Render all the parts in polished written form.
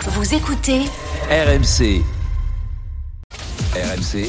Vous écoutez RMC. RMC,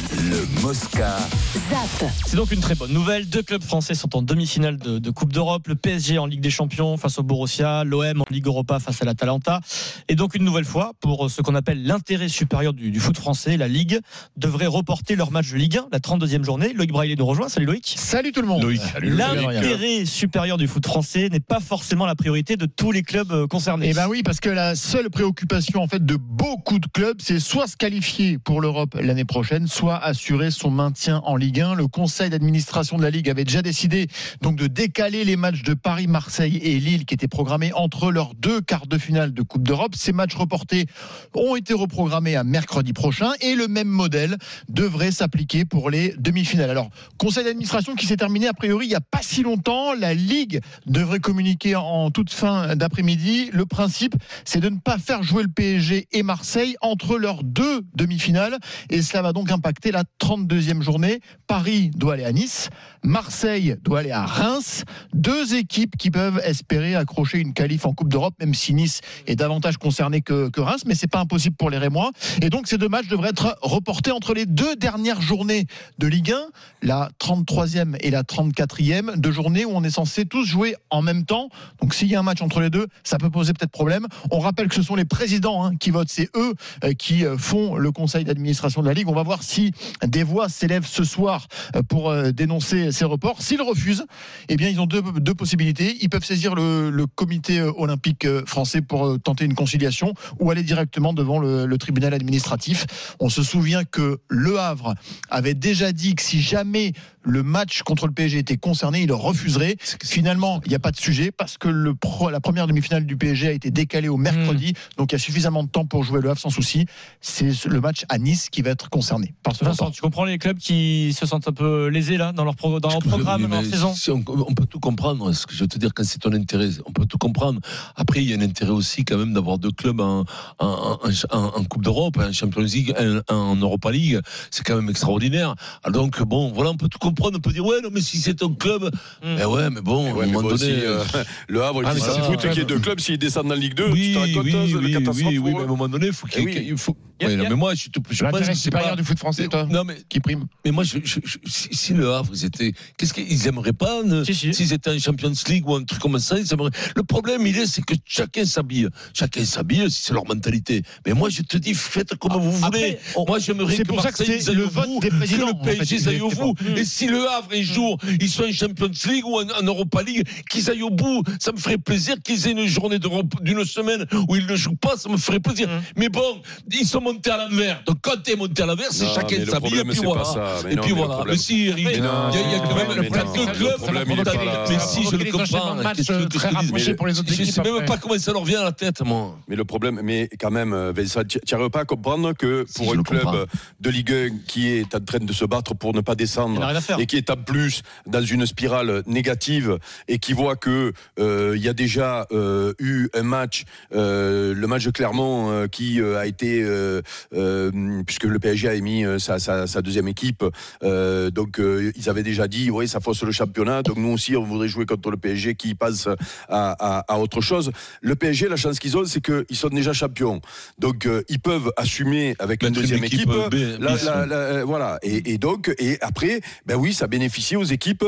le Mosca. ZAP. C'est donc une très bonne nouvelle. 2 clubs français sont en demi-finale de Coupe d'Europe. Le PSG en Ligue des Champions face au Borussia, l'OM en Ligue Europa face à l'Atalanta. Et donc une nouvelle fois, pour ce qu'on appelle l'intérêt supérieur du foot français, la Ligue devrait reporter leur match de Ligue 1, la 32e journée. Loïc Braillet nous rejoint. Salut Loïc. Salut tout le monde. Loïc. L'intérêt supérieur du foot français n'est pas forcément la priorité de tous les clubs concernés. Eh ben oui, parce que la seule préoccupation en fait de beaucoup de clubs, c'est soit se qualifier pour l'Europe l'année prochaine, soit assurer son maintien en Ligue 1. Le conseil d'administration de la Ligue avait déjà décidé donc de décaler les matchs de Paris, Marseille et Lille qui étaient programmés entre leurs 2 quarts de finale de Coupe d'Europe. Ces matchs reportés ont été reprogrammés à mercredi prochain et le même modèle devrait s'appliquer pour les demi-finales. Alors, conseil d'administration qui s'est terminé a priori il n'y a pas si longtemps. La Ligue devrait communiquer en toute fin d'après-midi. Le principe, c'est de ne pas faire jouer le PSG et Marseille entre leurs 2 demi-finales. Et cela va donc impacter la 32e journée. Paris doit aller à Nice, Marseille doit aller à Reims. 2 équipes qui peuvent espérer accrocher une qualif en Coupe d'Europe, même si Nice est davantage concerné que Reims, mais c'est pas impossible pour les Rémois. Et donc ces 2 matchs devraient être reportés entre les 2 dernières journées de Ligue 1, la 33e et la 34e, 2 journées où on est censé tous jouer en même temps. Donc s'il y a un match entre les 2, ça peut poser peut-être problème. On rappelle que ce sont les présidents qui votent, c'est eux qui font le conseil d'administration de la Ligue. On va voir si des voix s'élèvent ce soir pour dénoncer ces reports. S'ils refusent, eh bien ils ont deux possibilités. Ils peuvent saisir le comité olympique français pour tenter une conciliation ou aller directement devant le tribunal administratif. On se souvient que Le Havre avait déjà dit que si jamais le match contre le PSG était concerné, il le refuserait. Finalement, il n'y a pas de sujet parce que la première demi-finale du PSG a été décalée au mercredi. Donc il y a suffisamment de temps pour jouer Le Havre sans souci. C'est le match à Nice qui va être concerné par ce Vincent, tu comprends les clubs qui se sentent un peu lésés là dans leur programme, dans leur saison? On peut tout comprendre. Ce que je veux te dire, quand c'est ton intérêt, on peut tout comprendre. Après, il y a un intérêt aussi quand même d'avoir 2 clubs en Coupe d'Europe, en Champions League, en Europa League. C'est quand même extraordinaire. Alors donc bon, voilà, on peut tout comprendre. On peut dire ouais, non, mais si c'est ton club, ouais, mais bon, à un moment donné, Le Havre, il s'en fout qu'il y ait 2 clubs s'ils descendent en Ligue 2. Oui, mais à un moment donné, il faut. Oui, non, mais moi, je l'intérêt supérieur du foot français, toi, non, mais, qui prime. Mais moi, si Le Havre, qu'est-ce qu'ils aimeraient pas s'ils étaient en Champions League ou un truc comme ça, ils aimeraient. Le problème, c'est que chacun s'habille. Si c'est leur mentalité. Mais moi, je te dis, faites comme vous voulez. Moi, j'aimerais que Marseille aille au bout, que le PSG aille au bout. Et si Le Havre, un jour, ils sont en Champions League ou en Europa League, qu'ils aillent au bout, ça me ferait plaisir qu'ils aient une journée d'une semaine où ils ne jouent pas, ça me ferait plaisir. Mais bon, ils sont montés à l'envers. Donc quand t'es monté à l'envers, c'est chacun s'habille et puis voilà. Et puis voilà. Mais si, il y a quand même quelques clubs. Mais si, je le comprends. Je sais même pas comment ça leur vient à la tête, moi. Mais le problème, mais quand même, Vincent, tu n'arrives pas à comprendre que pour un club de Ligue 1 qui est en train de se battre pour ne pas descendre et qui est en plus dans une spirale négative et qui voit que il y a déjà eu un match, le match de Clermont qui a été puisque le PSG a émis sa deuxième équipe, donc ils avaient déjà dit oui, ça fausse le championnat, donc nous aussi on voudrait jouer contre le PSG qui passe à autre chose. Le PSG, la chance qu'ils ont, c'est qu'ils sont déjà champions, donc ils peuvent assumer avec une deuxième équipe voilà, et donc et après ben oui, ça bénéficie aux équipes,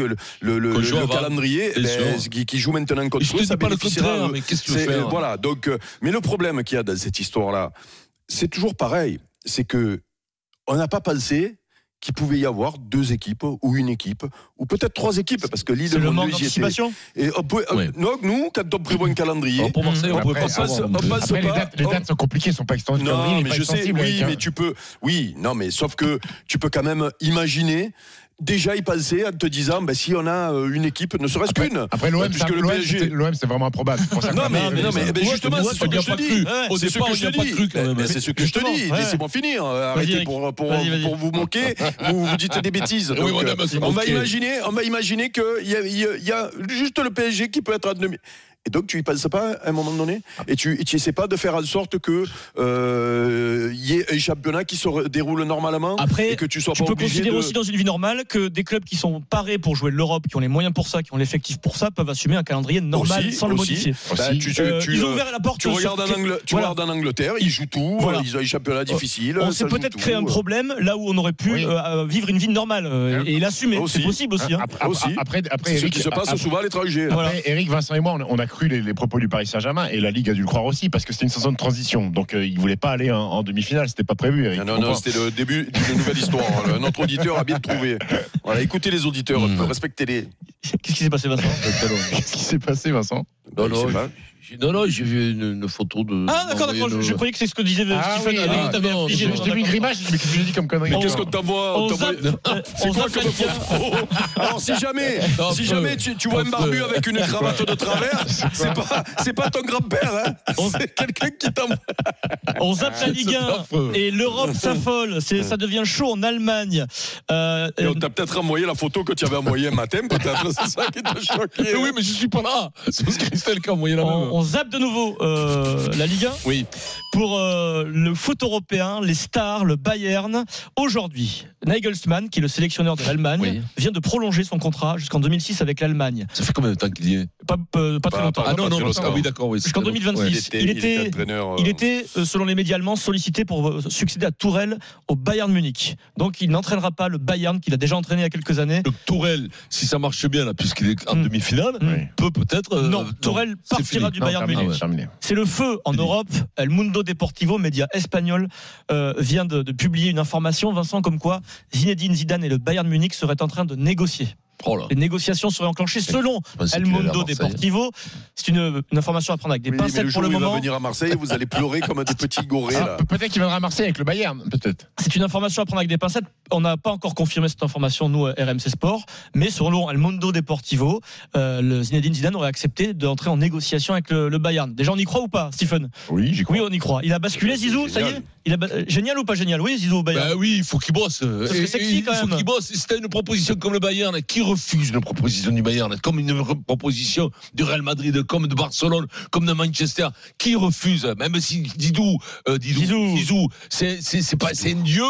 le calendrier qui joue maintenant contre eux, ça bénéficiera. Mais qu'est-ce que tu veux faire, voilà, donc mais le problème qu'il y a dans cette histoire là, c'est toujours pareil, c'est que on n'a pas pensé qu'il pouvait y avoir 2 équipes ou une équipe ou peut-être 3 équipes, parce que Lille, c'est le manque d'anticipation. Et donc nous, quand on prévoit un calendrier, pour Marseille, on peut pas. Après, les dates sont compliquées, sont pas extensibles. Non, mais je sais, mais tu peux, non, mais sauf que tu peux quand même imaginer. Déjà y penser en te disant si on a une équipe, ne serait-ce qu'une. Après l'OM, c'est vraiment improbable. Non mais justement, c'est ce que je te dis. C'est ce que je te dis. C'est ce que je te dis. Laissez-moi finir. Arrêtez pour vous moquer. Vous dites des bêtises. On va imaginer qu'il y a juste le PSG qui peut être à demi. Et donc tu y penses pas à un moment donné, et tu essaies pas de faire en sorte que y ait un championnat qui se déroule normalement. Après, et que tu sois peux considérer aussi dans une vie normale que des clubs qui sont parés pour jouer l'Europe, qui ont les moyens pour ça, qui ont l'effectif pour ça, peuvent assumer un calendrier normal sans le modifier. Ils ont ouvert la porte. Tu regardes en Angleterre, ils jouent tout. Voilà. Ils ont un championnat difficile. On s'est peut-être créé un problème là où on aurait pu vivre une vie normale et l'assumer. C'est possible aussi. Après, c'est ce qui se passe souvent à l'étranger. Eric, Vincent et moi, on a cru les propos du Paris Saint-Germain, et la Ligue a dû le croire aussi, parce que c'était une saison de transition. Donc ils voulaient pas aller en demi-finale, c'était pas prévu, Eric. Non, c'était le début d'une nouvelle histoire. Notre auditeur a bien trouvé. Voilà, écoutez les auditeurs, respectez-les. Qu'est-ce qui s'est passé, Vincent? Qu'est-ce qui s'est passé, Vincent? Non, j'ai vu une photo de. Ah, d'accord. Je croyais que c'est ce que disait Stephen. J'ai vu une grimace, mais qu'est-ce que j'ai dit comme connerie? Mais qu'est-ce que t'envoies? C'est quoi comme photo? Alors, si jamais tu vois un barbu avec une cravate de travers, c'est pas ton grand-père, hein. C'est quelqu'un qui t'envoie. On zappe la Ligue 1 et l'Europe s'affole. Ça devient chaud en Allemagne. Et on t'a peut-être envoyé la photo que tu avais envoyée un matin, peut-être. C'est ça qui t'a choqué. Oui, mais je suis pas là. C'est parce que Christelle qui a envoyé la même. On zappe de nouveau la Ligue 1. Oui. Pour le foot européen, les stars, le Bayern. Aujourd'hui, Nagelsmann, qui est le sélectionneur de l'Allemagne, vient de prolonger son contrat jusqu'en 2006 avec l'Allemagne. Ça fait combien de temps qu'il y est? Pas très longtemps. Ah non, oui, d'accord. Oui, jusqu'en 2026. Il était, selon les médias allemands, sollicité pour succéder à Tourelle au Bayern Munich. Donc il n'entraînera pas le Bayern qu'il a déjà entraîné il y a quelques années. Donc Tourelle, si ça marche bien là, puisqu'il est en demi-finale, peut-être. Non, Tourelle partira du Bayern Munich. C'est le feu en Europe. El Mundo Deportivo, média espagnol, vient de publier une information, Vincent, comme quoi Zinedine Zidane et le Bayern Munich seraient en train de négocier. Les négociations seraient enclenchées selon El Mundo Deportivo. C'est une information à prendre avec des pincettes pour le moment. Il va venir à Marseille, vous allez pleurer comme des petits gorées. Peut-être qu'il viendra à Marseille avec le Bayern, peut-être. C'est une information à prendre avec des pincettes. On n'a pas encore confirmé cette information, nous, RMC Sport, mais selon El Mundo Deportivo, le Zinedine Zidane aurait accepté d'entrer en négociation avec le Bayern. Déjà, on y croit ou pas, Stephen? Oui, j'y crois. Oui, on y croit. Il a basculé, Zizou, ça y est? Génial ou pas génial? Oui, Zizou au Bayern. Oui, il faut qu'il bosse. C'est sexy quand même. Il faut qu'il bosse. Si t'as une proposition comme le Bayern, qui refuse une proposition du Bayern, comme une proposition du Real Madrid, comme de Barcelone, comme de Manchester, qui refuse? Même si Zizou, c'est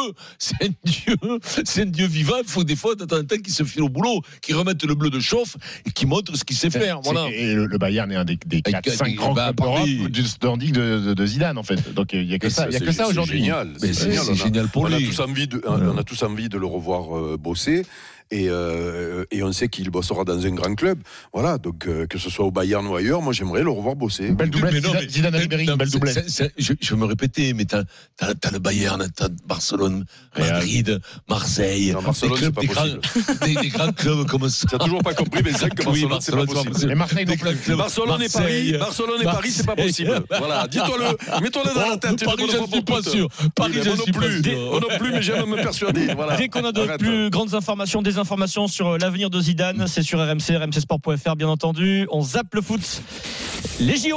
un dieu vivant. Il faut des fois de temps en temps qu'il se file au boulot, qu'il remette le bleu de chauffe et qu'il montre ce qu'il sait faire. Voilà. Et le Bayern est un des 4-5 grands clubs d'Europe du standing de Zidane, en fait. Donc il y a que ça. Il y a que ça aujourd'hui. C'est génial pour lui. On a tous envie de le revoir bosser. Et on sait qu'il bossera dans un grand club. Voilà, donc que ce soit au Bayern ou ailleurs, moi j'aimerais le revoir bosser. Belle doublette, Zidane Ribéry, belle doublette. Je vais me répéter, mais t'as le Bayern, t'as Barcelone, Madrid, Marseille. Non, Barcelone, c'est pas possible. Des grands clubs comme ça. T'as toujours pas compris, mais c'est que Barcelone, c'est pas possible. Et Marseille non plus. Barcelone et Paris, c'est pas possible. Voilà, dis-toi-le, mets-toi-le dans la tête. Paris, je ne suis pas sûr. Paris, je ne suis pas sûr. Moi non plus, mais j'aime me persuader. Dès qu'on a de plus grandes informations, des informations sur l'avenir de Zidane, c'est sur RMC, rmcsport.fr bien entendu. On zappe le foot. Les JO.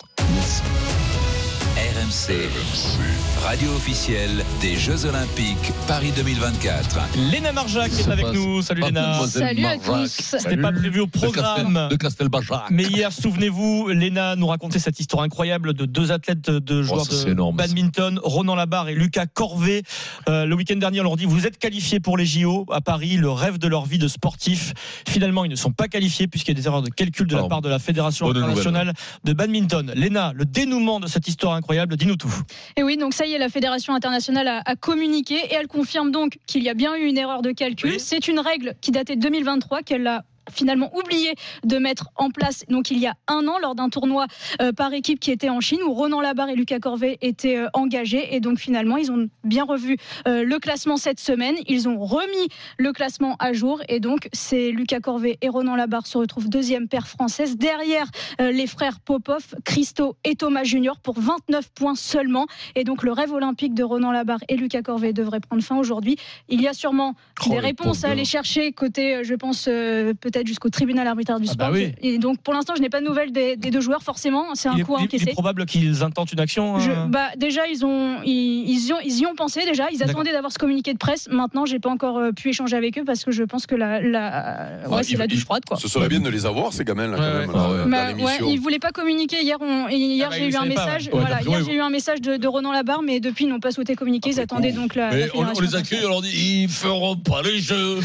RMC, radio officielle des Jeux Olympiques Paris 2024. Léna Marjac est avec nous. Salut Léna. Salut à tous. C'était pas prévu au programme. De Castelbajac. Mais hier, souvenez-vous, Léna nous racontait cette histoire incroyable de deux athlètes, de joueurs de badminton, Ronan Labarre et Lucas Corvet. Le week-end dernier, on leur dit vous êtes qualifiés pour les JO à Paris, le rêve de leur vie de sportif. Finalement, ils ne sont pas qualifiés puisqu'il y a des erreurs de calcul de la part de la Fédération internationale de badminton. Léna, le dénouement de cette histoire incroyable, dis-nous tout. Et oui, donc ça y est, la Fédération internationale a communiqué et elle confirme donc qu'il y a bien eu une erreur de calcul. Oui. C'est une règle qui datait de 2023 qu'elle a finalement oublié de mettre en place donc il y a un an lors d'un tournoi par équipe qui était en Chine où Ronan Labarre et Lucas Corvet étaient engagés et donc finalement ils ont bien revu le classement cette semaine, ils ont remis le classement à jour et donc c'est Lucas Corvet et Ronan Labarre se retrouvent deuxième paire française derrière les frères Popov, Christo et Thomas Junior pour 29 points seulement et donc le rêve olympique de Ronan Labarre et Lucas Corvet devrait prendre fin aujourd'hui. Il y a sûrement des réponses à aller chercher côté je pense peut-être peut-être jusqu'au tribunal arbitraire du sport. Oui. Et donc pour l'instant, je n'ai pas de nouvelles des deux joueurs forcément. C'est un coup à encaisser. Il est probable qu'ils intentent une action. Déjà, ils y ont pensé déjà. Ils attendaient d'avoir ce communiqué de presse. Maintenant, j'ai pas encore pu échanger avec eux parce que je pense que c'est la douche froide, quoi. Ce serait bien de les avoir ces gamins-là quand même. Ils voulaient pas communiquer hier. J'ai eu un message. Hier, j'ai eu un message de Ronan Labarre, mais depuis ils n'ont pas souhaité communiquer. Ils attendaient donc la fédération. On les accueille, on leur dit ils feront pas les jeux.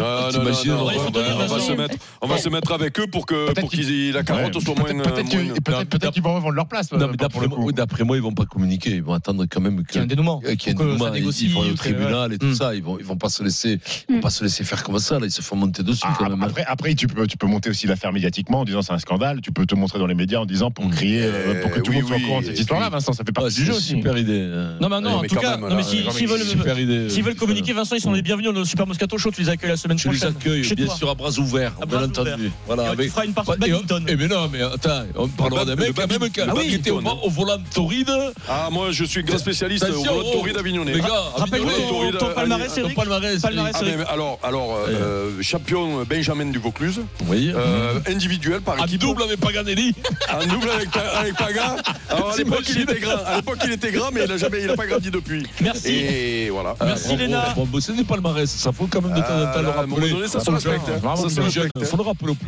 On va se mettre avec eux pour qu'ils la carotte soit moins. Peut-être qu'ils vont revendre leur place. D'après moi, ils vont pas communiquer. Ils vont attendre quand même qu'il y ait un dénouement. Ils vont au tribunal et tout ça. Ils vont pas se laisser faire comme ça. Là, ils se font monter dessus quand même. Après, tu peux monter aussi l'affaire médiatiquement en disant c'est un scandale. Tu peux te montrer dans les médias en disant pour crier, pour que tout le monde soit au courant de cette histoire-là. Vincent, ça fait partie du jeu aussi. Super idée. Non, en tout cas, s'ils veulent communiquer, Vincent, ils sont les bienvenus dans le Super Moscato Show. Tu les accueilles la semaine prochaine. Je les accueille, bien sûr, à bras ouverts, bien entendu. Voilà, tu feras une partie de badminton. Mais non, mais attends, on parlera d'un mec qui était au volant de Tauride. Ah, moi, je suis grand spécialiste au volant de Tauride avignonnais. Les gars, rappelle-nous ton palmarès, Eric. Alors, champion Benjamin du Vaucluse. Oui. Individuel par équipe. En double avec Paganelli. En double avec Paga. Alors, à l'époque, il était grand, mais il n'a pas grandi depuis. Merci. Et voilà. Merci, Léna. C'est des palmarès. Ça faut quand même de temps en temps le rappeler. Ça se respecte. Il faut le rappeler.